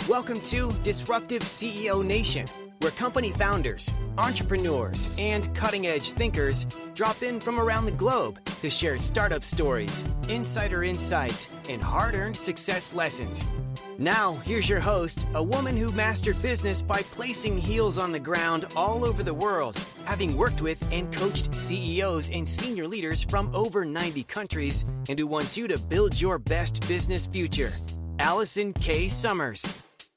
Welcome to Disruptive CEO Nation, where company founders, entrepreneurs, and cutting-edge thinkers drop in from around the globe to share startup stories, insider insights, and hard-earned success lessons. Now, here's your host, a woman who mastered business by placing heels on the ground all over the world, having worked with and coached CEOs and senior leaders from over 90 countries, and who wants you to build your best business future. Allison K. Summers.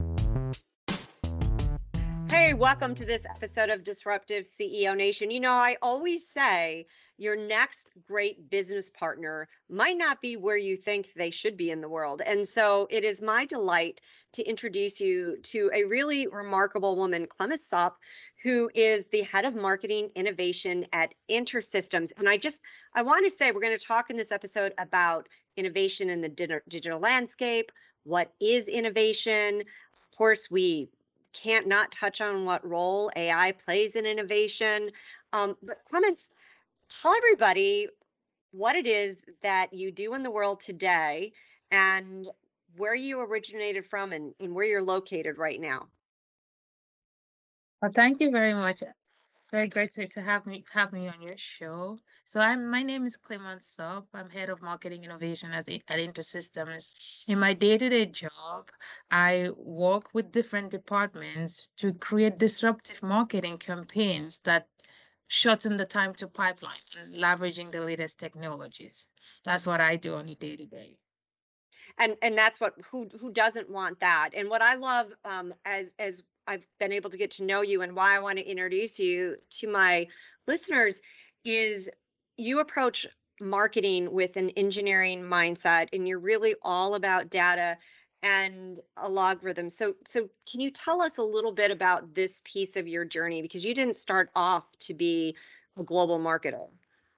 Hey, welcome to this episode of Disruptive CEO Nation. You know, I always say your next great business partner might not be where you think they should be in the world. And so it is my delight to introduce you to a really remarkable woman, Clemens Sopp, who is the head of marketing innovation at InterSystems. And I want to say we're going to talk in this episode about innovation in the digital landscape. What is innovation? Of course, we can't not touch on what role AI plays in innovation. But Clemens, tell everybody what it is that you do in the world today and where you originated from and where you're located right now. Well, thank you very much. Very great to have me on your show. So my name is Clemens Sopp. I'm head of marketing innovation at InterSystems. In my day-to-day job, I work with different departments to create disruptive marketing campaigns that shorten the time to pipeline and leveraging the latest technologies. That's what I do on a day-to-day. And that's what who doesn't want that? And what I love as I've been able to get to know you and why I want to introduce you to my listeners is you approach marketing with an engineering mindset, and you're really all about data and a logarithm. So can you tell us a little bit about this piece of your journey? Because you didn't start off to be a global marketer.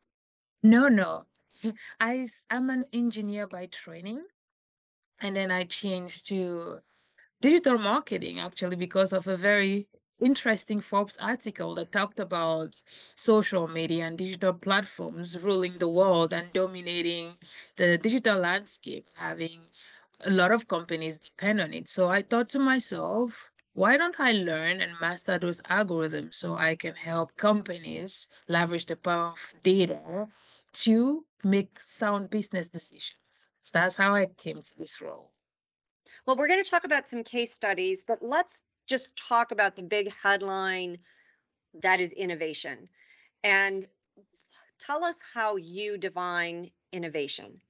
No. I'm an engineer by training, and then I changed to digital marketing actually because of a very interesting Forbes article that talked about social media and digital platforms ruling the world and dominating the digital landscape, having a lot of companies depend on it. So I thought to myself, why don't I learn and master those algorithms so I can help companies leverage the power of data to make sound business decisions? That's how I came to this role. Well, we're going to talk about some case studies, but let's just talk about the big headline that is innovation. And tell us how you define innovation.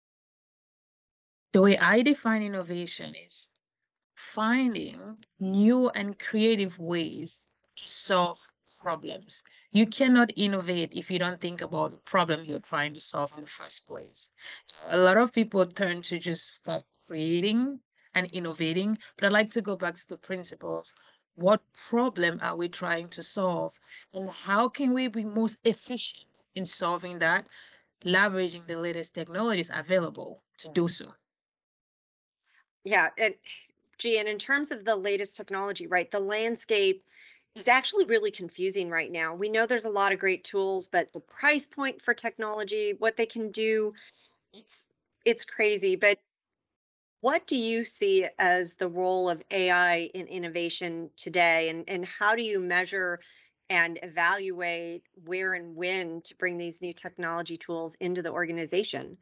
The way I define innovation is finding new and creative ways to solve problems. You cannot innovate if you don't think about the problem you're trying to solve in the first place. A lot of people turn to just start creating and innovating, but I'd like to go back to the principles. What problem are we trying to solve, and how can we be most efficient in solving that, leveraging the latest technologies available to do so? Yeah, and in terms of the latest technology, right, the landscape is actually really confusing right now. We know there's a lot of great tools, but the price point for technology, what they can do, it's crazy. But what do you see as the role of AI in innovation today, and how do you measure and evaluate where and when to bring these new technology tools into the organization?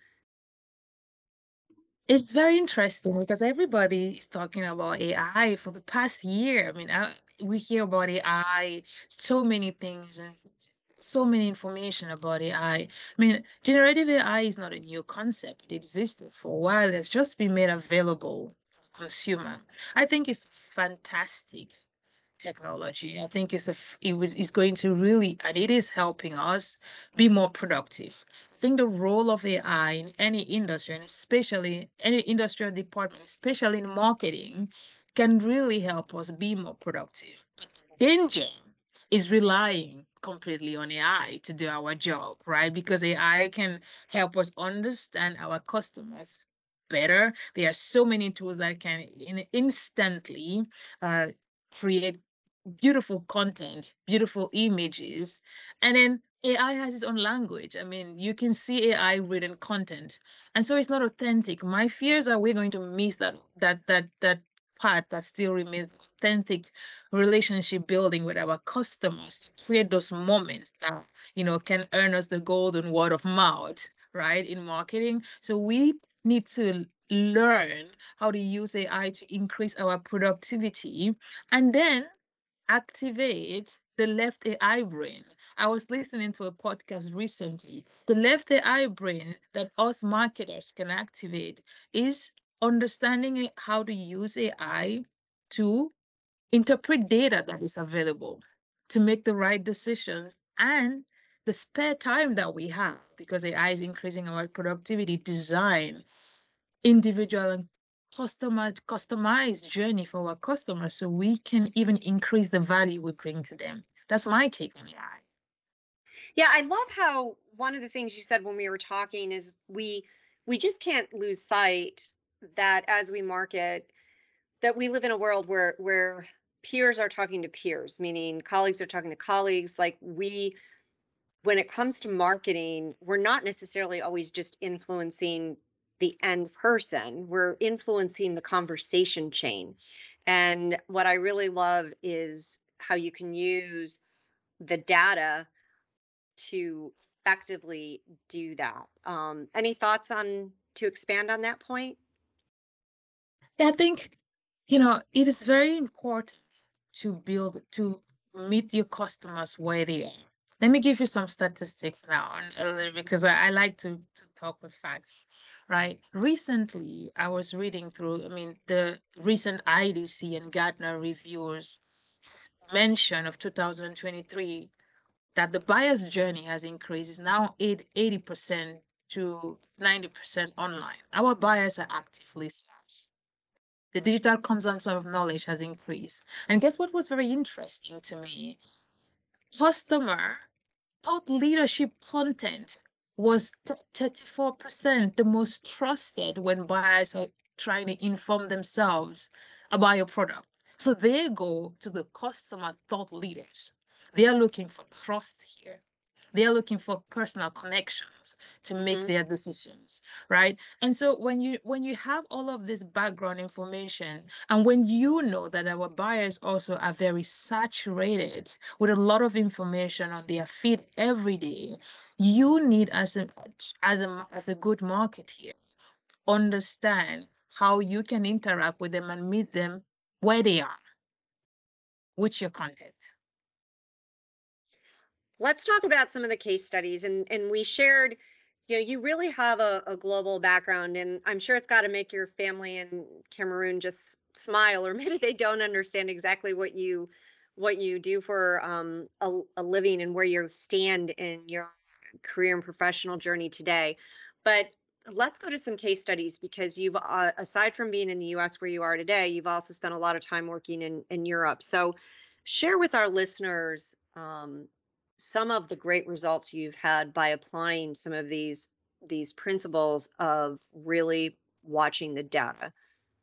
It's very interesting because everybody is talking about AI for the past year. I mean, we hear about AI, so many things and so many information about AI. I mean, generative AI is not a new concept. It existed for a while. It's just been made available to consumer. I think it's fantastic technology. I think it's going to really, and it is helping us be more productive. I think the role of AI in any industry, and especially any industrial department, especially in marketing, can really help us be more productive. Danger is relying completely on AI to do our job, right? Because AI can help us understand our customers better. There are so many tools that can instantly uh, create beautiful content, beautiful images, and then AI has its own language. I mean, you can see AI written content, and so it's not authentic. My fears are we're going to miss that part that still remains authentic relationship building with our customers to create those moments that, can earn us the golden word of mouth, right, in marketing. So we need to learn how to use AI to increase our productivity and then activate the left AI brain. I was listening to a podcast recently. The left AI brain that us marketers can activate is understanding how to use AI to interpret data that is available to make the right decisions and the spare time that we have because AI is increasing our productivity, design individual and customized journey for our customers so we can even increase the value we bring to them. That's my take on AI. Yeah, I love how one of the things you said when we were talking is we just can't lose sight that as we market, that we live in a world where peers are talking to peers, meaning colleagues are talking to colleagues. Like when it comes to marketing, we're not necessarily always just influencing the end person. We're influencing the conversation chain. And what I really love is how you can use the data to effectively do that. Any thoughts on to expand on that point? Yeah, I think, it is very important to meet your customers where they are. Let me give you some statistics now, because I like to talk with facts, right? Recently, I was reading through, the recent IDC and Gartner reviews mention of 2023 that the buyer's journey has increased. It's now 80% to 90% online. Our buyers are actively searched. The digital consumption of knowledge has increased. And guess what was very interesting to me? Customer thought leadership content was 34% the most trusted when buyers are trying to inform themselves about your product. So they go to the customer thought leaders. They are looking for trust here. They are looking for personal connections to make Hmm. their decisions, right? And so when you have all of this background information, and when you know that our buyers also are very saturated with a lot of information on their feed every day, you need as a good marketer understand how you can interact with them and meet them where they are with your content. Let's talk about some of the case studies. And we shared, you really have a global background, and I'm sure it's got to make your family in Cameroon just smile, or maybe they don't understand exactly what you do for a living and where you stand in your career and professional journey today. But let's go to some case studies because you've aside from being in the US where you are today, you've also spent a lot of time working in Europe. So share with our listeners um, some of the great results you've had by applying some of these principles of really watching the data.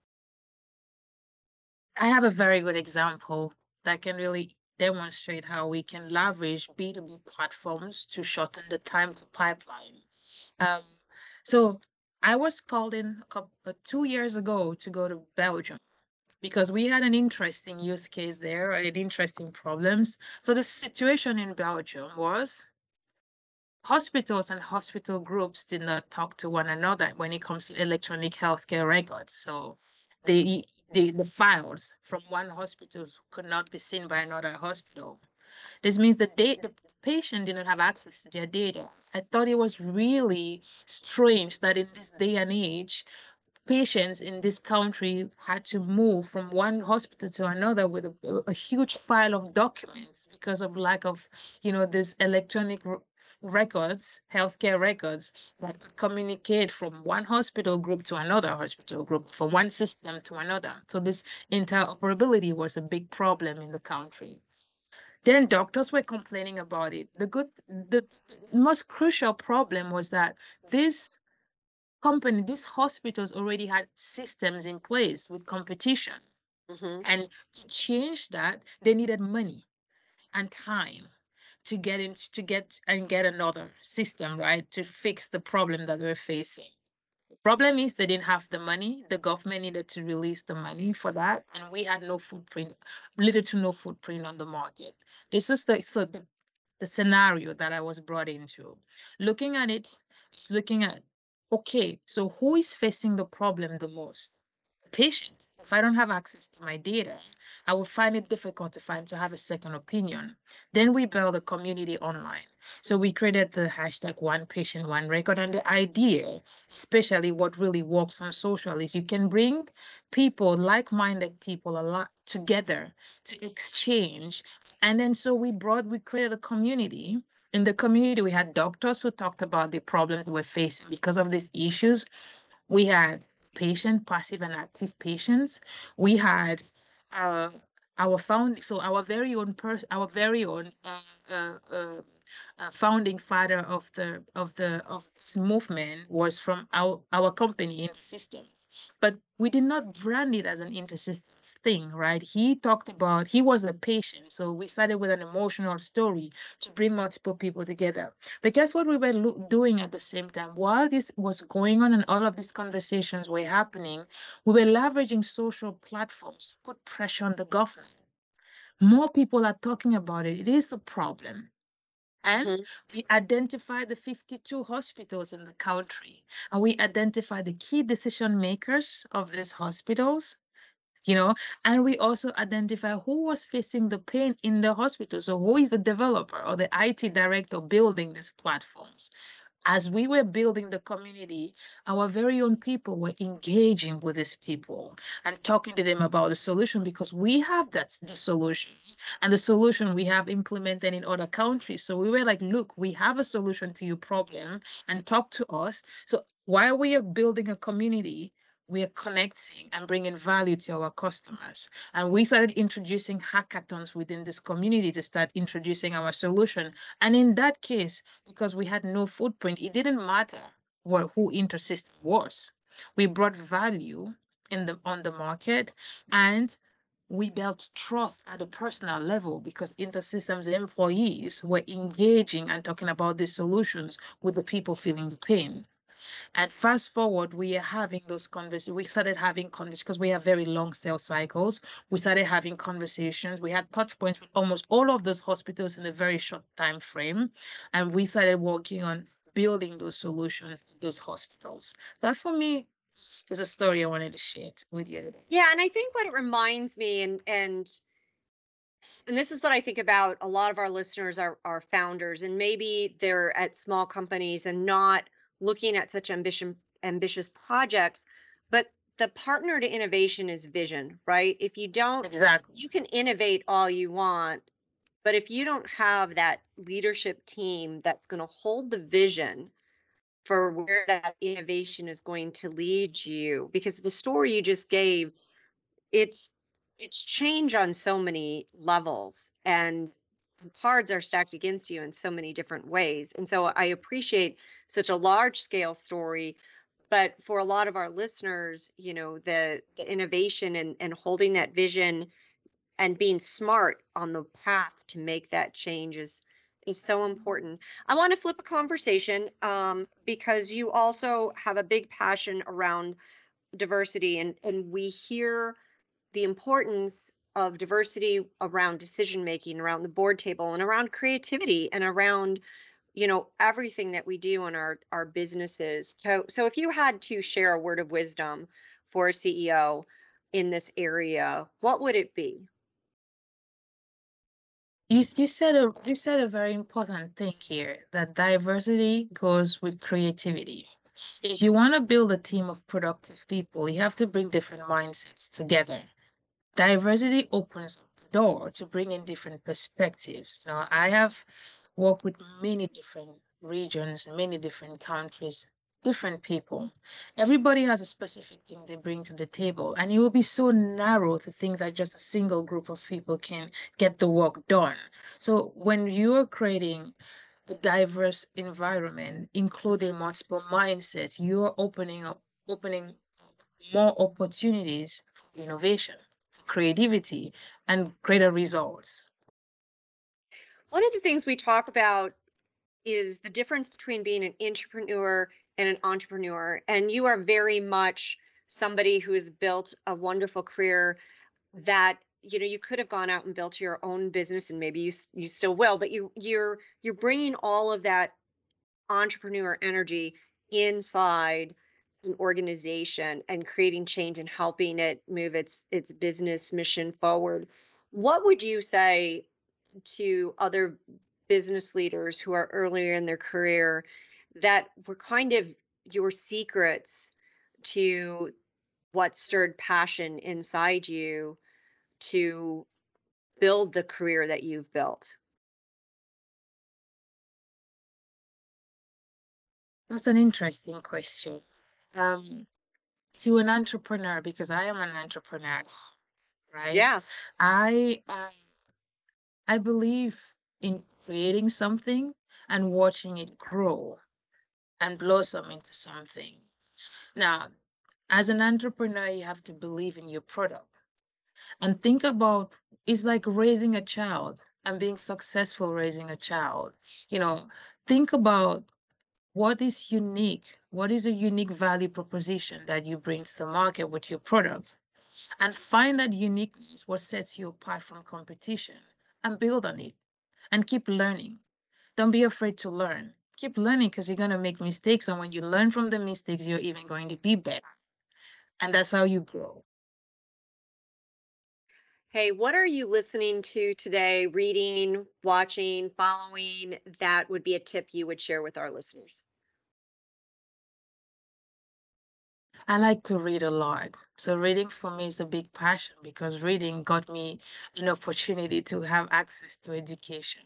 I have a very good example that can really demonstrate how we can leverage B2B platforms to shorten the time to pipeline. Um, so I was called in 2 years ago to go to Belgium because we had an interesting use case there and interesting problems. So the situation in Belgium was hospitals and hospital groups did not talk to one another when it comes to electronic healthcare records. So the files from one hospital could not be seen by another hospital. This means the patient did not have access to their data. I thought it was really strange that in this day and age, patients in this country had to move from one hospital to another with a huge file of documents because of lack of, this electronic records, healthcare records that could communicate from one hospital group to another hospital group, from one system to another. So this interoperability was a big problem in the country. Then doctors were complaining about it. The most crucial problem was that this these hospitals already had systems in place with competition. Hmm. And to change that, they needed money and time to get another system, right, to fix the problem that we're facing. Problem is they didn't have the money. The government needed to release the money for that, and we had no footprint, little to no footprint on the market. This is the scenario that I was brought into. Looking at it, looking at, okay, so who is facing the problem the most? The patient. If I don't have access to my data, I would find it difficult to have a second opinion. Then we build a community online. So we created the hashtag one patient, one record. And the idea, especially what really works on social, is you can bring people, like-minded people, a lot together to exchange. And then so we created a community. In the community, we had doctors who talked about the problems we're facing because of these issues. We had passive and active patients. We had uh, our very own uh, uh, founding father of this movement was from our company, InterSystems. But we did not brand it as an InterSystems thing, right? He was a patient, so we started with an emotional story to bring multiple people together. But guess what we were doing at the same time? While this was going on and all of these conversations were happening, we were leveraging social platforms to put pressure on the government. More people are talking about it. It is a problem. And Mhm. we identify the 52 hospitals in the country, and we identify the key decision makers of these hospitals, you know, and we also identify who was facing the pain in the hospital. So who is the developer or the IT director building these platforms? As we were building the community, our very own people were engaging with these people and talking to them about the solution, because we have the solution, and the solution we have implemented in other countries. So we were like, look, we have a solution to your problem, and talk to us. So while we are building a community, we are connecting and bringing value to our customers. And we started introducing hackathons within this community to start introducing our solution. And in that case, because we had no footprint, it didn't matter who InterSystem was. We brought value on the market, and we built trust at a personal level because InterSystems employees were engaging and talking about these solutions with the people feeling the pain. And fast forward, we are having those conversations. We started having conversations because we have very long sales cycles. We started having conversations. We had touch points with almost all of those hospitals in a very short time frame. And we started working on building those solutions in those hospitals. That for me is a story I wanted to share with you today. Yeah, and I think what it reminds me, and this is what I think about a lot of our listeners are founders, and maybe they're at small companies and not looking at such ambitious projects, but the partner to innovation is vision, right? If you don't, Exactly. you can innovate all you want, but if you don't have that leadership team that's going to hold the vision for where that innovation is going to lead you, because the story you just gave, it's it's change on so many levels, and the cards are stacked against you in so many different ways. And so I appreciate such a large scale story, but for a lot of our listeners, the innovation and holding that vision and being smart on the path to make that change is so important. I want to flip a conversation, because you also have a big passion around diversity, and we hear the importance of diversity around decision making, around the board table, and around creativity, and around everything that we do in our businesses. So if you had to share a word of wisdom for a CEO in this area, what would it be? You said a very important thing here, that diversity goes with creativity. If you want to build a team of productive people, you have to bring different mindsets together. Diversity opens up the door to bring in different perspectives. Now, I have worked with many different regions, many different countries, different people. Everybody has a specific thing they bring to the table, and it will be so narrow to think that just a single group of people can get the work done. So when you're creating a diverse environment, including multiple mindsets, you're opening more opportunities for innovation, for creativity, and greater results. One of the things we talk about is the difference between being an entrepreneur and an entrepreneur, and you are very much somebody who has built a wonderful career that you could have gone out and built your own business, and maybe you still will, but you're bringing all of that entrepreneur energy inside an organization and creating change and helping it move its business mission forward. What would you say to other business leaders who are earlier in their career that were kind of your secrets to what stirred passion inside you to build the career that you've built? That's an interesting question. Um, to an entrepreneur, because I am an entrepreneur, right? Yeah. I I believe in creating something and watching it grow and blossom into something. Now, as an entrepreneur, you have to believe in your product and think about it's like raising a child and being successful raising a child. You know, think about what is unique, what is a unique value proposition that you bring to the market with your product, and find that uniqueness, what sets you apart from competition, and build on it and keep learning. Don't be afraid to learn. Keep learning because you're going to make mistakes. And when you learn from the mistakes, you're even going to be better. And that's how you grow. Hey, what are you listening to today, reading, watching, following, that would be a tip you would share with our listeners? I like to read a lot. So reading for me is a big passion because reading got me an opportunity to have access to education.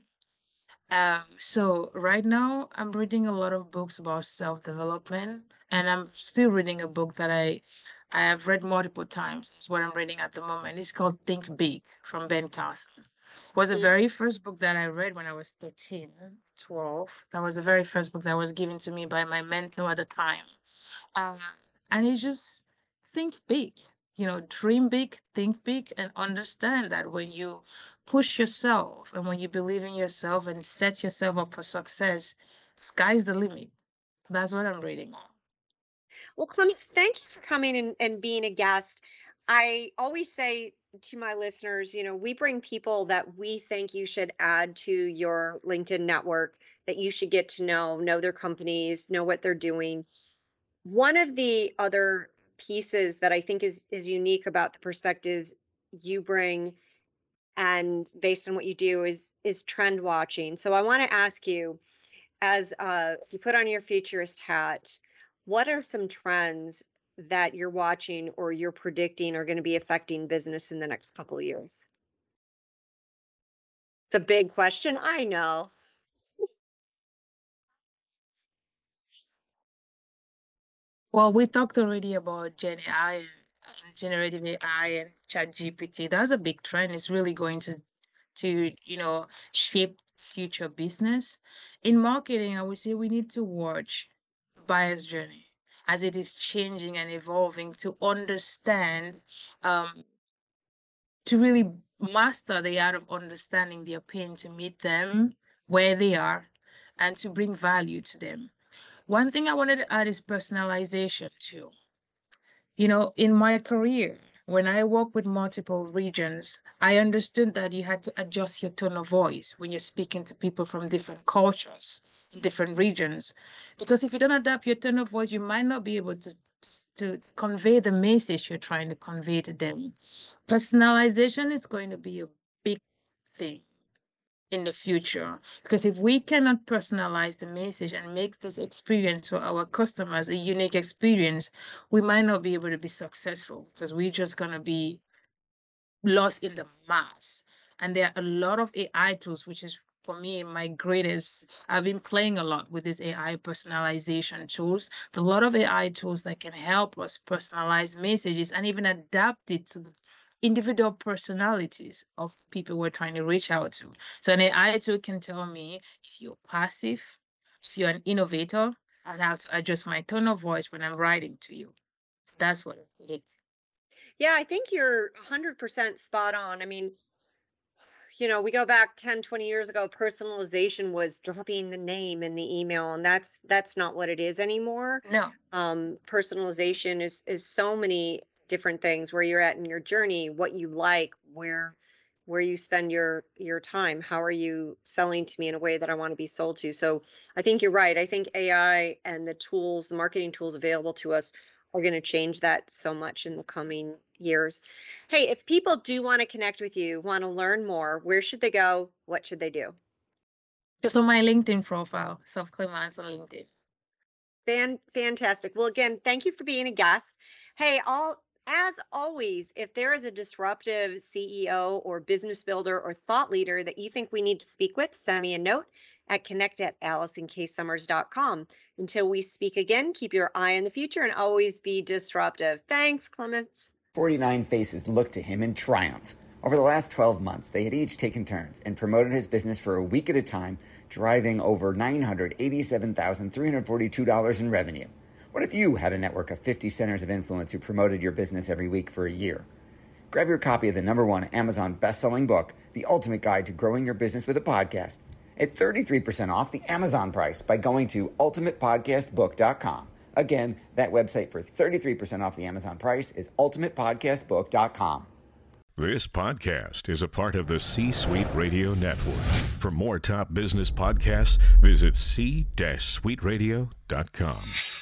So right now I'm reading a lot of books about self-development, and I'm still reading a book that I have read multiple times. It's what I'm reading at the moment. It's called Think Big from Ben Carson. Was the Mm. very first book that I read when I was 13, 12. That was the very first book that was given to me by my mentor at the time. Uh, and it's just think big, dream big, think big, and understand that when you push yourself and when you believe in yourself and set yourself up for success, sky's the limit. That's what I'm reading on. Well, Clemmy, thank you for coming and being a guest. I always say to my listeners, we bring people that we think you should add to your LinkedIn network, that you should get to know their companies, know what they're doing. One of the other pieces that I think is unique about the perspective you bring and based on what you do is trend watching. So I want to ask you, as you put on your futurist hat, what are some trends that you're watching or you're predicting are going to be affecting business in the next couple of years? It's a big question, I know. Well, we talked already about Gen AI and generative AI and ChatGPT. That's a big trend. It's really going to shape future business. In marketing, I would say we need to watch buyer's journey as it is changing and evolving to understand, um, to really master the art of understanding their pain to meet them where they are and to bring value to them. One thing I wanted to add is personalization too. In my career, when I work with multiple regions, I understood that you had to adjust your tone of voice when you're speaking to people from different cultures, in different regions. Because if you don't adapt your tone of voice, you might not be able to convey the message you're trying to convey to them. Personalization is going to be a big thing in the future. Because if we cannot personalize the message and make this experience for our customers a unique experience, we might not be able to be successful because we're just going to be lost in the mass. And there are a lot of AI tools, which is for me my greatest. I've been playing a lot with these AI personalization tools. A lot of AI tools that can help us personalize messages and even adapt it to the individual personalities of people we're trying to reach out to. So an AI tool can tell me if you're passive, if you're an innovator, and how to adjust my tone of voice when I'm writing to you. That's what it is. Yeah, I think you're 100% spot on. I mean, we go back 10, 20 years ago, personalization was dropping the name in the email, and that's not what it is anymore. No. Personalization is so many different things, where you're at in your journey, what you like, where you spend your time, how are you selling to me in a way that I want to be sold to. So I think you're right. I think AI and the marketing tools available to us are going to change that so much in the coming years. Hey, if people do want to connect with you, want to learn more, where should they go? What should they do? Just on my LinkedIn profile, Soph Clements on LinkedIn. Fantastic. Well, again, thank you for being a guest. Hey, as always, if there is a disruptive CEO or business builder or thought leader that you think we need to speak with, send me a note at connect@AllisonKSummers.com. Until we speak again, keep your eye on the future and always be disruptive. Thanks, Clements. 49 faces looked to him in triumph. Over the last 12 months, they had each taken turns and promoted his business for a week at a time, driving over $987,342 in revenue. What if you had a network of 50 centers of influence who promoted your business every week for a year? Grab your copy of the #1 Amazon best-selling book, The Ultimate Guide to Growing Your Business with a Podcast, at 33% off the Amazon price by going to ultimatepodcastbook.com. Again, that website for 33% off the Amazon price is ultimatepodcastbook.com. This podcast is a part of the C-Suite Radio Network. For more top business podcasts, visit c-suiteradio.com.